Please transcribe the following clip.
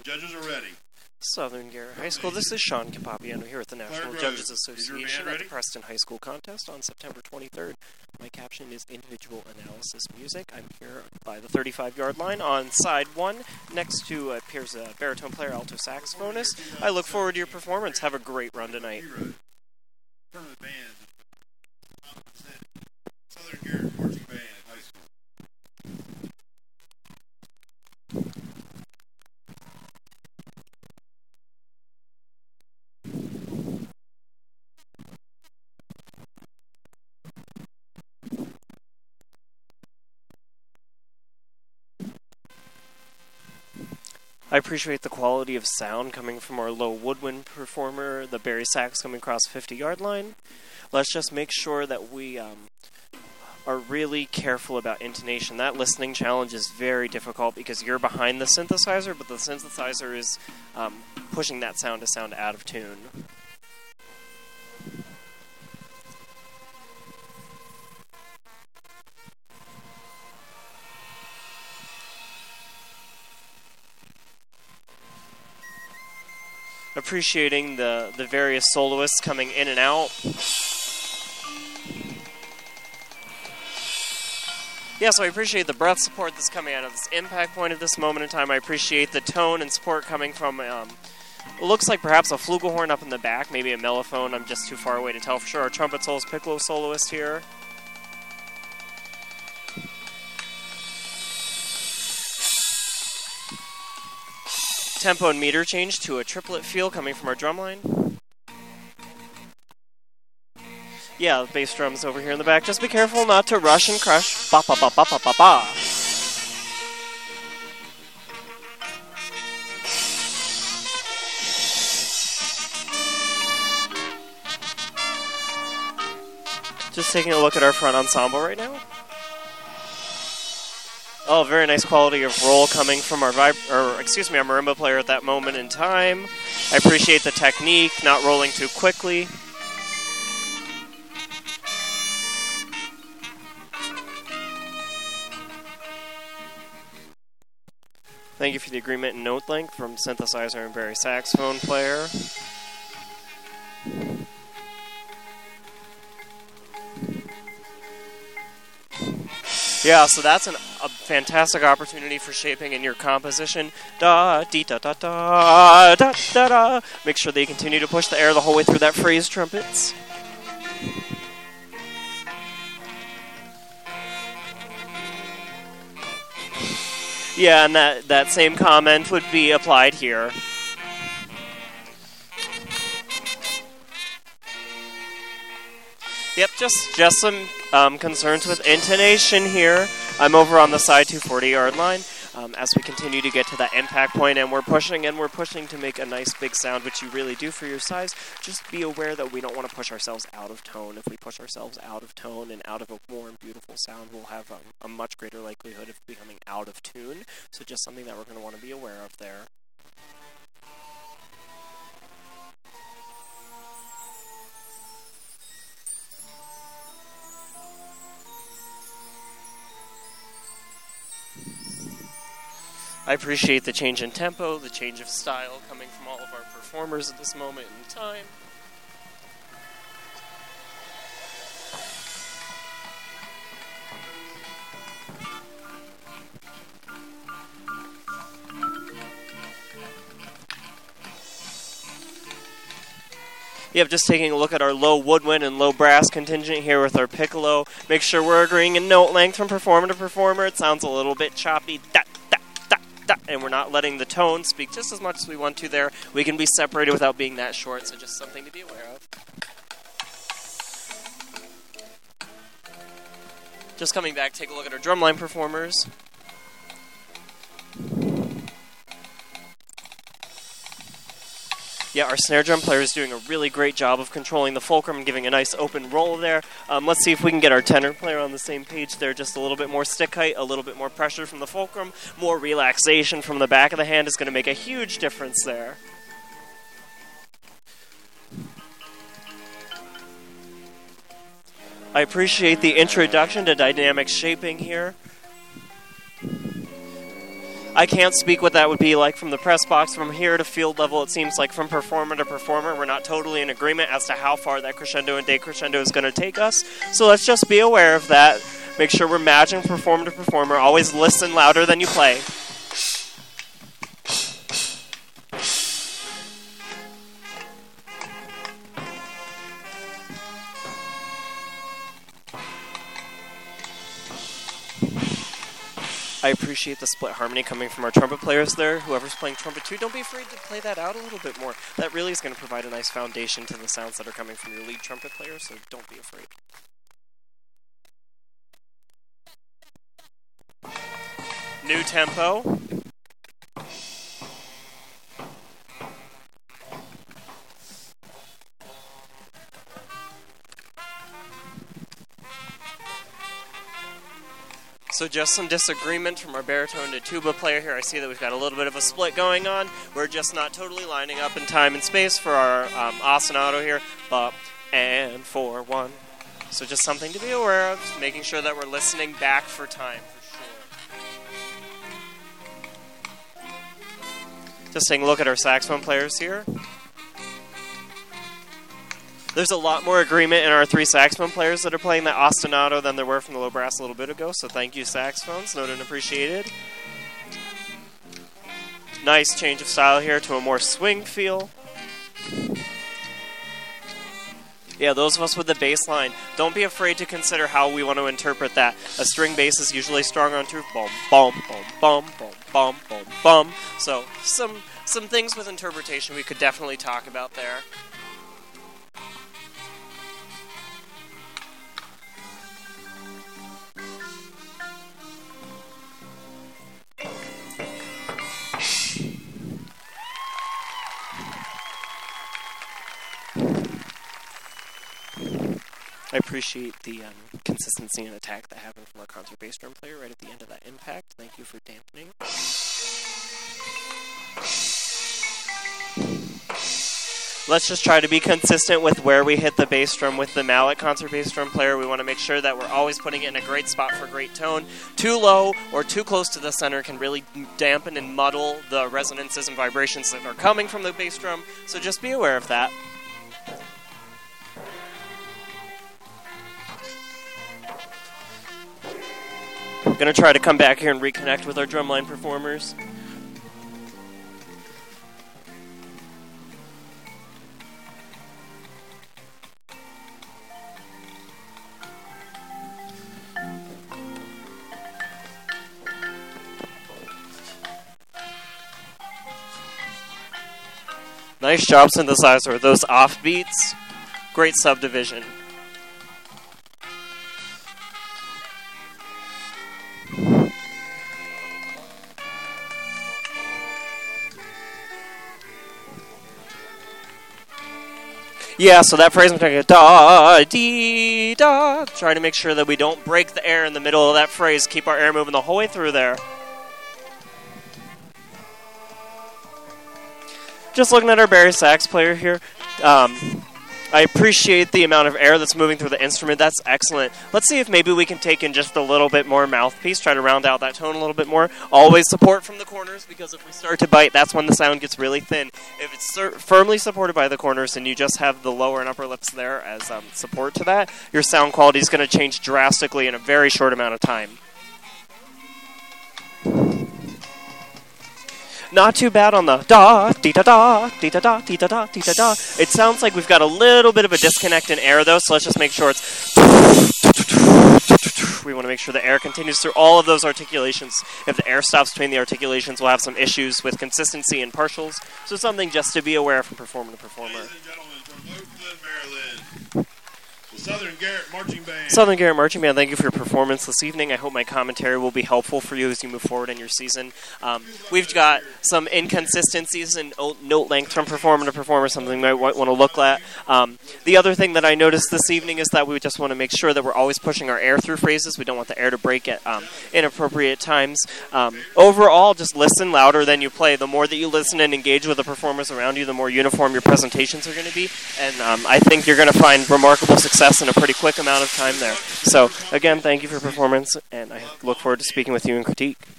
Judges are ready. Southern Garrett High School. This is Sean Capapiano here at the National Clark Judges Rose, Association ready? at the Preston High School Contest on September 23rd. My caption is Individual Analysis Music. I'm here by the 35-yard line on side one, next to appears a baritone player, alto saxophonist. I look forward to your performance. Have a great run tonight. Turn of the band. Southern Garrett Marching Band High School. I appreciate the quality of sound coming from our low woodwind performer, the Barry sax coming across the 50-yard line. Let's just make sure that we are really careful about intonation. That listening challenge is very difficult because you're behind the synthesizer, but the synthesizer is pushing that sound to sound out of tune. Appreciating the various soloists coming in and out. Yeah, so I appreciate the breath support that's coming out of this impact point at this moment in time. I appreciate the tone and support coming from, it looks like perhaps a flugelhorn up in the back, maybe a mellophone. I'm just too far away to tell for sure. Our trumpet soloist, piccolo soloist here. Tempo and meter change to a triplet feel coming from our drumline. Yeah, the bass drums over here in the back. Just be careful not to rush and crush. Ba ba ba ba ba ba ba. Just taking a look at our front ensemble right now. Oh, very nice quality of roll coming from our marimba player at that moment in time. I appreciate the technique, not rolling too quickly. Thank you for the agreement and note length from synthesizer and Barry saxophone player. Yeah, so that's a fantastic opportunity for shaping in your composition. Da dee da da da da da da. Make sure that you continue to push the air the whole way through that phrase trumpets. Yeah, and that same comment would be applied here. Yep, just some concerns with intonation here. I'm over on the side 240-yard line as we continue to get to that impact point, and we're pushing to make a nice big sound, which you really do for your size. Just be aware that we don't want to push ourselves out of tone. If we push ourselves out of tone and out of a warm, beautiful sound, we'll have a much greater likelihood of becoming out of tune. So just something that we're going to want to be aware of there. I appreciate the change in tempo, the change of style coming from all of our performers at this moment in time. Yep, just taking a look at our low woodwind and low brass contingent here with our piccolo. Make sure we're agreeing in note length from performer to performer. It sounds a little bit choppy. And we're not letting the tone speak just as much as we want to there. We can be separated without being that short, so just something to be aware of. Just coming back, take a look at our drumline performers. Yeah, our snare drum player is doing a really great job of controlling the fulcrum and giving a nice open roll there. Let's see if we can get our tenor player on the same page there. Just a little bit more stick height, a little bit more pressure from the fulcrum, more relaxation from the back of the hand is going to make a huge difference there. I appreciate the introduction to dynamic shaping here. I can't speak what that would be like from the press box. From here to field level, it seems like from performer to performer, we're not totally in agreement as to how far that crescendo and decrescendo is going to take us. So let's just be aware of that. Make sure we're matching performer to performer. Always listen louder than you play. I appreciate the split harmony coming from our trumpet players there. Whoever's playing trumpet too, don't be afraid to play that out a little bit more. That really is going to provide a nice foundation to the sounds that are coming from your lead trumpet player, so don't be afraid. New tempo. So just some disagreement from our baritone to tuba player here. I see that we've got a little bit of a split going on. We're just not totally lining up in time and space for our ostinato here. Bop and 4-1. So just something to be aware of, making sure that we're listening back for time for sure. Just taking a look at our saxophone players here. There's a lot more agreement in our three saxophone players that are playing that ostinato than there were from the low brass a little bit ago, so thank you, saxophones. Noted and appreciated. Nice change of style here to a more swing feel. Yeah, those of us with the bass line, don't be afraid to consider how we want to interpret that. A string bass is usually strung on two, boom, boom, boom, boom, boom, boom, boom, boom. So some things with interpretation we could definitely talk about there. I appreciate the consistency and attack that happened from our concert bass drum player right at the end of that impact. Thank you for dampening. Let's just try to be consistent with where we hit the bass drum with the mallet concert bass drum player. We want to make sure that we're always putting it in a great spot for great tone. Too low or too close to the center can really dampen and muddle the resonances and vibrations that are coming from the bass drum, so just be aware of that. Going to try to come back here and reconnect with our drumline performers. Nice job, synthesizer. Those offbeats, great subdivision. Yeah, so that phrase I'm talking da dee da. Trying to make sure that we don't break the air in the middle of that phrase. Keep our air moving the whole way through there. Just looking at our Barry sax player here. I appreciate the amount of air that's moving through the instrument. That's excellent. Let's see if maybe we can take in just a little bit more mouthpiece, try to round out that tone a little bit more. Always support from the corners, because if we start to bite, that's when the sound gets really thin. If it's firmly supported by the corners and you just have the lower and upper lips there as support to that, your sound quality is going to change drastically in a very short amount of time. Not too bad on the da, dee da da, dee da da, dee da da, dee da da. It sounds like we've got a little bit of a disconnect in air though, so let's just make sure it's. We want to make sure the air continues through all of those articulations. If the air stops between the articulations, we'll have some issues with consistency and partials. So something just to be aware of from performer to performer. Ladies and gentlemen, from Oakland, Maryland, the Southern Garrett Marching Band. Southern Garrett Marching Band, thank you for your performance this evening. I hope my commentary will be helpful for you as you move forward in your season. We've got some inconsistencies in note length from performer to performer, something we might want to look at. The other thing that I noticed this evening is that we just want to make sure that we're always pushing our air through phrases. We don't want the air to break at inappropriate times. Overall, just listen louder than you play. The more that you listen and engage with the performers around you, the more uniform your presentations are going to be. And I think you're going to find remarkable success in a pretty quick amount of time there. So, again, thank you for your performance, and I look forward to speaking with you in critique.